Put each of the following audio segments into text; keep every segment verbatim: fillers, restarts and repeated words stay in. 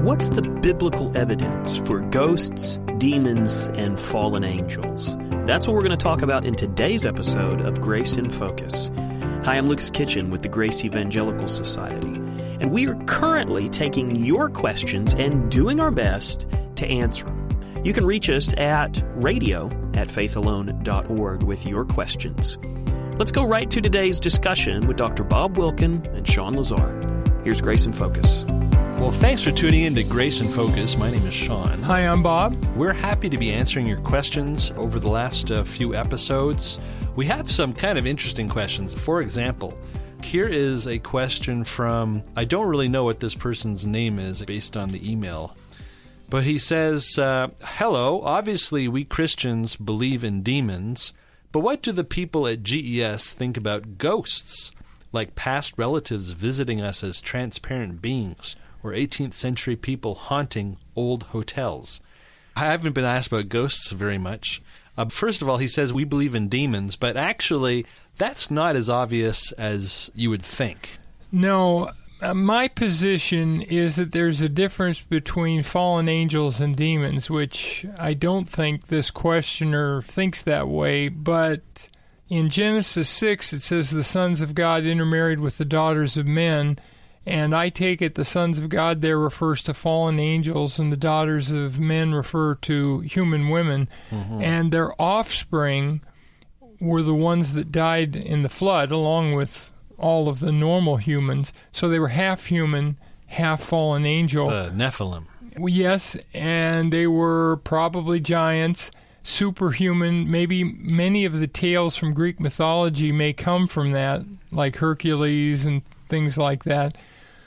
What's the biblical evidence for ghosts, demons, and fallen angels? That's what we're going to talk about in today's episode of Grace in Focus. Hi, I'm Lucas Kitchen with the Grace Evangelical Society, and we are currently taking your questions and doing our best to answer them. You can reach us at radio at faith alone dot org with your questions. Let's go right to today's discussion with Doctor Bob Wilkin and Sean Lazar. Here's Grace in Focus. Well, thanks for tuning in to Grace in Focus. My name is Sean. Hi, I'm Bob. We're happy to be answering your questions over the last uh, few episodes. We have some kind of interesting questions. For example, here is a question from, I don't really know what this person's name is based on the email, but he says, uh, hello, obviously we Christians believe in demons, but what do the people at G E S think about ghosts, like past relatives visiting us as transparent beings, or eighteenth century people haunting old hotels? I haven't been asked about ghosts very much. Uh, first of all, he says we believe in demons, but actually that's not as obvious as you would think. No, uh, my position is that there's a difference between fallen angels and demons, which I don't think this questioner thinks that way, but in Genesis six it says the sons of God intermarried with the daughters of men, and I take it the sons of God there refers to fallen angels, and the daughters of men refer to human women. Mm-hmm. And their offspring were the ones that died in the flood, along with all of the normal humans. So they were half human, half fallen angel. The Nephilim. Yes, and they were probably giants, superhuman. Maybe many of the tales from Greek mythology may come from that, like Hercules and things like that.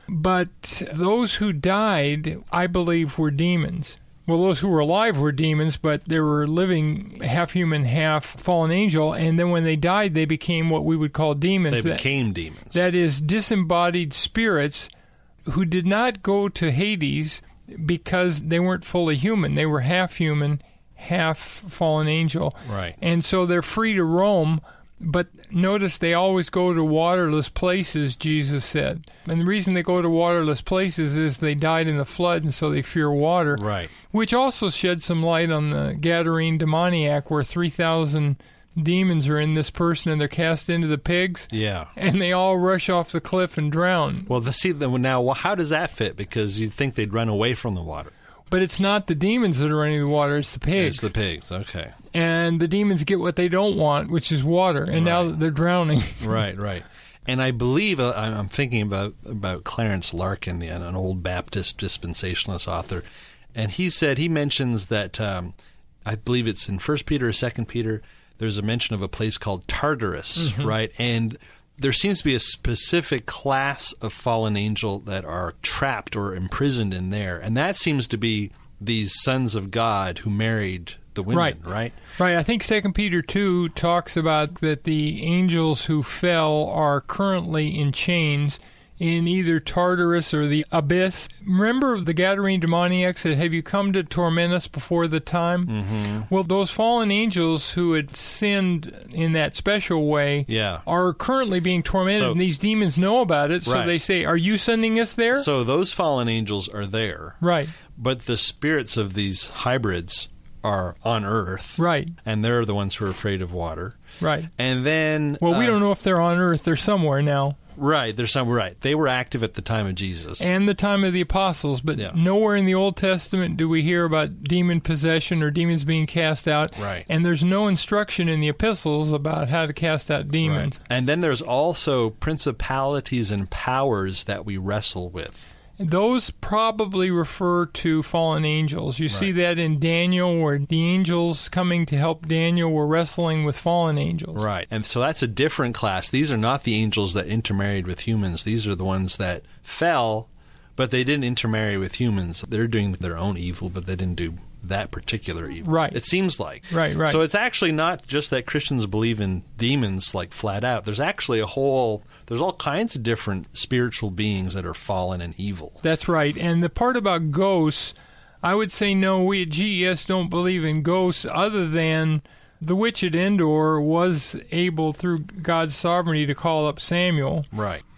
But those who died, I believe, were demons. Well, those who were alive were demons, but they were living half human, half fallen angel, and then when they died, they became what we would call demons. They that, became demons. That is, disembodied spirits who did not go to Hades because they weren't fully human. They were half human, half fallen angel. Right. And so they're free to roam. But notice they always go to waterless places, Jesus said. And the reason they go to waterless places is they died in the flood, and so they fear water. Right. Which also sheds some light on the Gadarene demoniac, where three thousand demons are in this person, and they're cast into the pigs. Yeah. And they all rush off the cliff and drown. Well, the, see, the, now, how does that fit? Because you'd think they'd run away from the water. But it's not the demons that are running the water, it's the pigs. It's the pigs, okay. And the demons get what they don't want, which is water, and right. Now they're drowning. Right, right. And I believe, uh, I'm thinking about, about Clarence Larkin, the, an old Baptist dispensationalist author, and he said, he mentions that, um, I believe it's in First Peter or Second Peter, there's a mention of a place called Tartarus, mm-hmm. right? And there seems to be a specific class of fallen angel that are trapped or imprisoned in there, and that seems to be these sons of God who married the women, right? Right. Right. I think Second Peter two talks about that the angels who fell are currently in chains in either Tartarus or the abyss. Remember the Gadarene demoniac said, have you come to torment us before the time? Mm-hmm. Well, those fallen angels who had sinned in that special way yeah. are currently being tormented, so, and these demons know about it, so right. they say, are you sending us there? So those fallen angels are there. Right. But the spirits of these hybrids are on Earth. Right. And they're the ones who are afraid of water. Right. And then... Well, we uh, don't know if they're on Earth. They're somewhere now. Right, there's some right. They were active at the time of Jesus. And the time of the apostles, but yeah. nowhere in the Old Testament do we hear about demon possession or demons being cast out. Right. And there's no instruction in the epistles about how to cast out demons. Right. And then there's also principalities and powers that we wrestle with. Those probably refer to fallen angels. You right. see that in Daniel, where the angels coming to help Daniel were wrestling with fallen angels. Right. And so that's a different class. These are not the angels that intermarried with humans. These are the ones that fell, but they didn't intermarry with humans. They're doing their own evil, but they didn't do that particular evil. Right. It seems like. Right, right. So it's actually not just that Christians believe in demons, like, flat out. There's actually a whole... There's all kinds of different spiritual beings that are fallen and evil. That's right. And the part about ghosts, I would say no, we at G E S don't believe in ghosts other than the witch at Endor was able, through God's sovereignty, to call up Samuel. Right.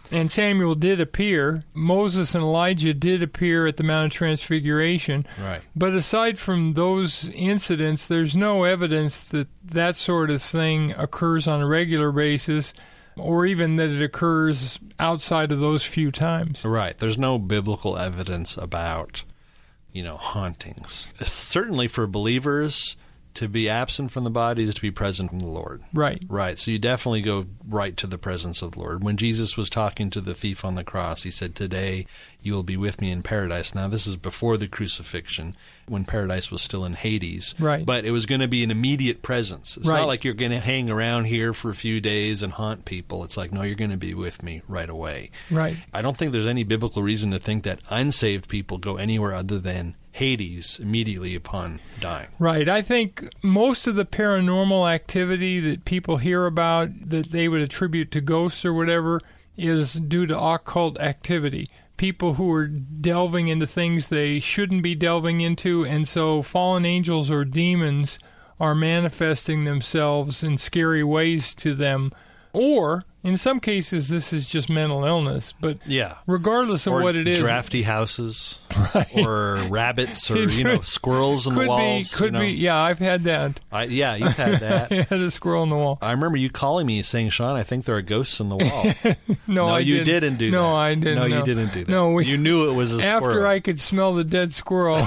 And Samuel did appear. Moses and Elijah did appear at the Mount of Transfiguration. Right. But aside from those incidents, there's no evidence that that sort of thing occurs on a regular basis, or even that it occurs outside of those few times. Right. There's no biblical evidence about, you know, hauntings. Certainly for believers, to be absent from the body is to be present from the Lord. Right. Right. So you definitely go right to the presence of the Lord. When Jesus was talking to the thief on the cross, he said, "Today you will be with me in paradise." Now, this is before the crucifixion, when paradise was still in Hades. Right. But it was going to be an immediate presence. It's Right. not like you're going to hang around here for a few days and haunt people. It's like, no, you're going to be with me right away. Right. I don't think there's any biblical reason to think that unsaved people go anywhere other than Hades immediately upon dying. Right. I think most of the paranormal activity that people hear about that they would attribute to ghosts or whatever is due to occult activity. People who are delving into things they shouldn't be delving into, and so fallen angels or demons are manifesting themselves in scary ways to them. Or, in some cases, this is just mental illness. But yeah. regardless of or what it is... drafty houses, right. or rabbits, or, you know, squirrels in could the walls. Be, could you know. be, yeah, I've had that. I, yeah, you've had that. I had a squirrel in the wall. I remember you calling me saying, "Sean, I think there are ghosts in the wall." no, no, I you didn't. didn't do no, that. No, I didn't. No, no. you didn't do that. No, we, you knew it was a after squirrel. After I could smell the dead squirrel,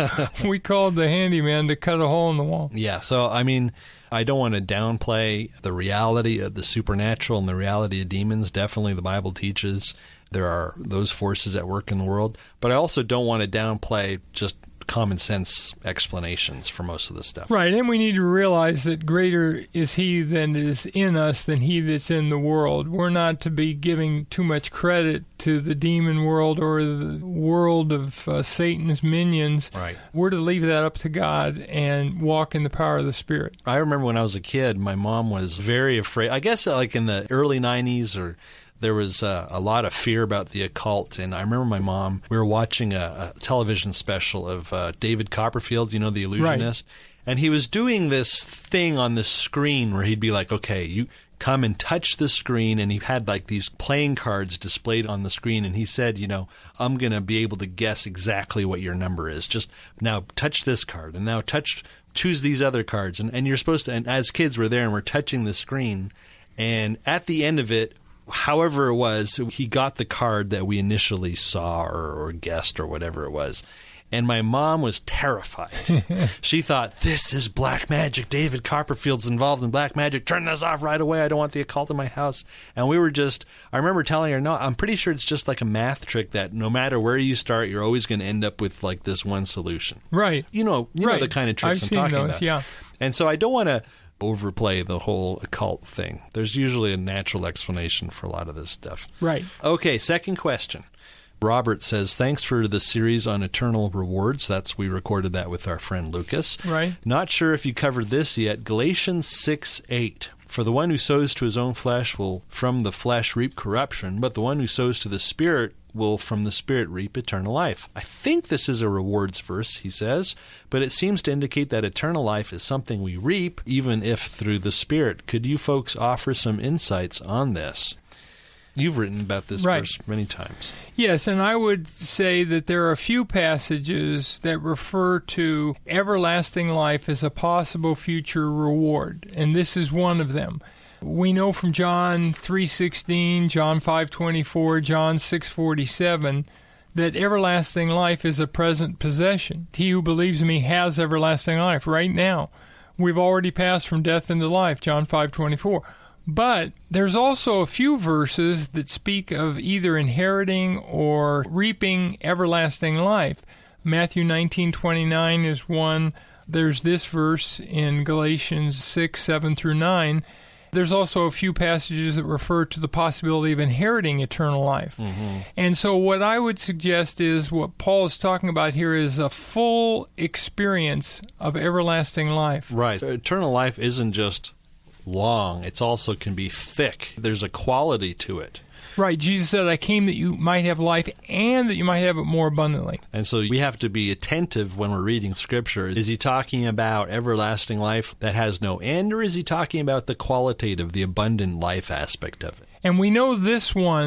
we called the handyman to cut a hole in the wall. Yeah, so, I mean... I don't want to downplay the reality of the supernatural and the reality of demons. Definitely the Bible teaches there are those forces at work in the world. But I also don't want to downplay just common sense explanations for most of this stuff. Right, and we need to realize that greater is he that is in us than he that's in the world. We're not to be giving too much credit to the demon world or the world of uh, Satan's minions. Right. We're to leave that up to God and walk in the power of the Spirit. I remember when I was a kid, my mom was very afraid. I guess like in the early nineties or... There was uh, a lot of fear about the occult, and I remember my mom, we were watching a, a television special of uh, David Copperfield, you know, the illusionist, right. And he was doing this thing on the screen where he'd be like, okay, you come and touch the screen, and he had like these playing cards displayed on the screen, and he said, you know, I'm going to be able to guess exactly what your number is. Just now touch this card, and now touch, choose these other cards, and, and you're supposed to, and as kids we're there, and we're touching the screen, and at the end of it, however it was, he got the card that we initially saw or, or guessed or whatever it was. And my mom was terrified. She thought, this is black magic. David Copperfield's involved in black magic. Turn this off right away. I don't want the occult in my house. And we were just, I remember telling her, no, I'm pretty sure it's just like a math trick that no matter where you start, you're always going to end up with like this one solution. Right. You know, you right. know the kind of tricks I've I'm seen talking those, about. Yeah. And so I don't want to overplay the whole occult thing. There's usually a natural explanation for a lot of this stuff. Right. Okay, second question. Robert says, thanks for the series on eternal rewards. That's we recorded that with our friend Lucas. Right. Not sure if you covered this yet. Galatians six eight. For the one who sows to his own flesh will from the flesh reap corruption, but the one who sows to the Spirit will from the Spirit reap eternal life. I think this is a rewards verse, he says, but it seems to indicate that eternal life is something we reap, even if through the Spirit. Could you folks offer some insights on this? You've written about this right. verse many times. Yes, and I would say that there are a few passages that refer to everlasting life as a possible future reward, and this is one of them. We know from John three sixteen, John five twenty-four, John six forty-seven, that everlasting life is a present possession. He who believes in me has everlasting life right now. We've already passed from death into life, John five twenty-four. But there's also a few verses that speak of either inheriting or reaping everlasting life. Matthew nineteen twenty-nine is one. There's this verse in Galatians six, seven through nine. There's also a few passages that refer to the possibility of inheriting eternal life. Mm-hmm. And so what I would suggest is what Paul is talking about here is a full experience of everlasting life. Right. Eternal life isn't just long. It also can be thick. There's a quality to it. Right. Jesus said, I came that you might have life and that you might have it more abundantly. And so we have to be attentive when we're reading Scripture. Is he talking about everlasting life that has no end, or is he talking about the qualitative, the abundant life aspect of it? And we know this one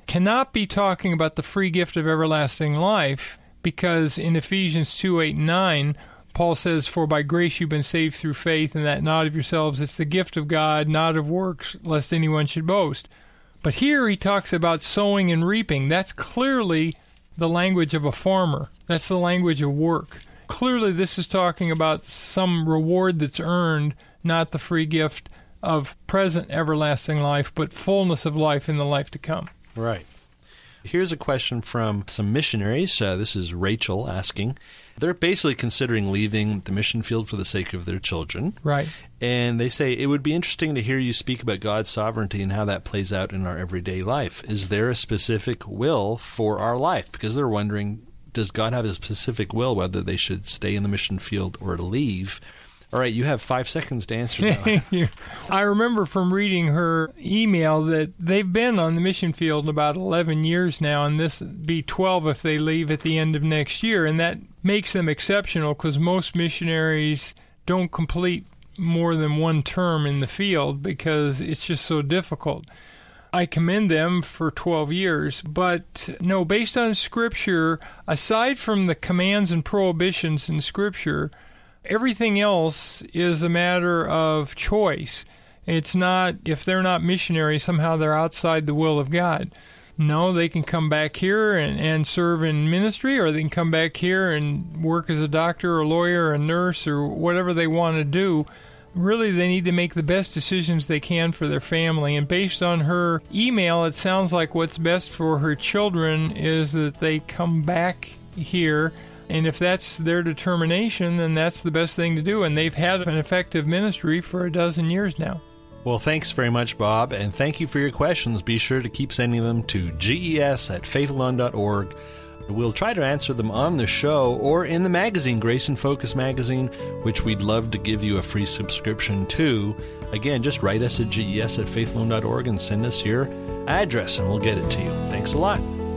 cannot be talking about the free gift of everlasting life, because in Ephesians two, eight, and nine, Paul says, "For by grace you've been saved through faith, and that not of yourselves. It's the gift of God, not of works, lest anyone should boast." But here he talks about sowing and reaping. That's clearly the language of a farmer. That's the language of work. Clearly this is talking about some reward that's earned, not the free gift of present everlasting life, but fullness of life in the life to come. Right. Here's a question from some missionaries. Uh, this is Rachel asking. They're basically considering leaving the mission field for the sake of their children. Right. And they say, it would be interesting to hear you speak about God's sovereignty and how that plays out in our everyday life. Is there a specific will for our life? Because they're wondering, does God have a specific will whether they should stay in the mission field or leave? All right, you have five seconds to answer that. I remember from reading her email that they've been on the mission field about eleven years now, and this would be twelve if they leave at the end of next year. And that makes them exceptional because most missionaries don't complete more than one term in the field because it's just so difficult. I commend them for twelve years, but no, based on Scripture, aside from the commands and prohibitions in Scripture, everything else is a matter of choice. It's not, if they're not missionaries, somehow they're outside the will of God. No, they can come back here and, and serve in ministry, or they can come back here and work as a doctor or a lawyer or a nurse or whatever they want to do. Really, they need to make the best decisions they can for their family. And based on her email, it sounds like what's best for her children is that they come back here. And if that's their determination, then that's the best thing to do. And they've had an effective ministry for a dozen years now. Well, thanks very much, Bob, and thank you for your questions. Be sure to keep sending them to ges at faithalone dot org. We'll try to answer them on the show or in the magazine, Grace in Focus magazine, which we'd love to give you a free subscription to. Again, just write us at ges at faithalone dot org and send us your address, and we'll get it to you. Thanks a lot.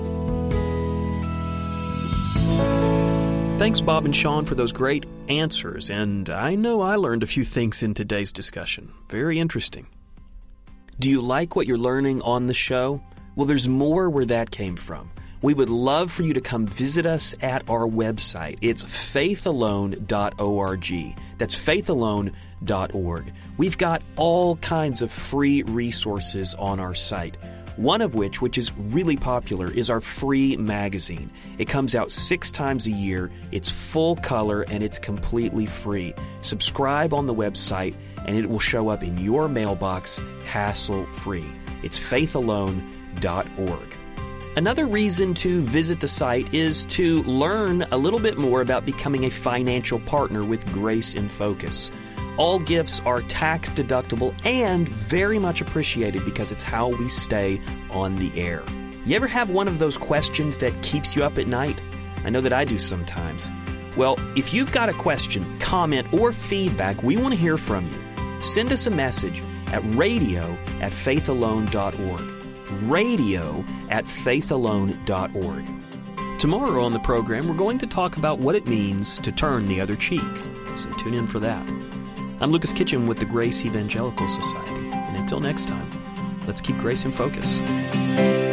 Thanks, Bob and Sean, for those great answers, and I know I learned a few things in today's discussion. Very interesting. Do you like what you're learning on the show? Well, there's more where that came from. We would love for you to come visit us at our website. It's faith alone dot org. That's faith alone dot org. We've got all kinds of free resources on our site. One of which, which is really popular, is our free magazine. It comes out six times a year, it's full color, and it's completely free. Subscribe on the website, and it will show up in your mailbox hassle-free. It's faith alone dot org. Another reason to visit the site is to learn a little bit more about becoming a financial partner with Grace in Focus. All gifts are tax-deductible and very much appreciated because it's how we stay on the air. You ever have one of those questions that keeps you up at night? I know that I do sometimes. Well, if you've got a question, comment, or feedback, we want to hear from you. Send us a message at radio at faith alone dot org. radio at faith alone dot org. Tomorrow on the program, we're going to talk about what it means to turn the other cheek. So tune in for that. I'm Lucas Kitchen with the Grace Evangelical Society, and until next time, let's keep Grace in Focus.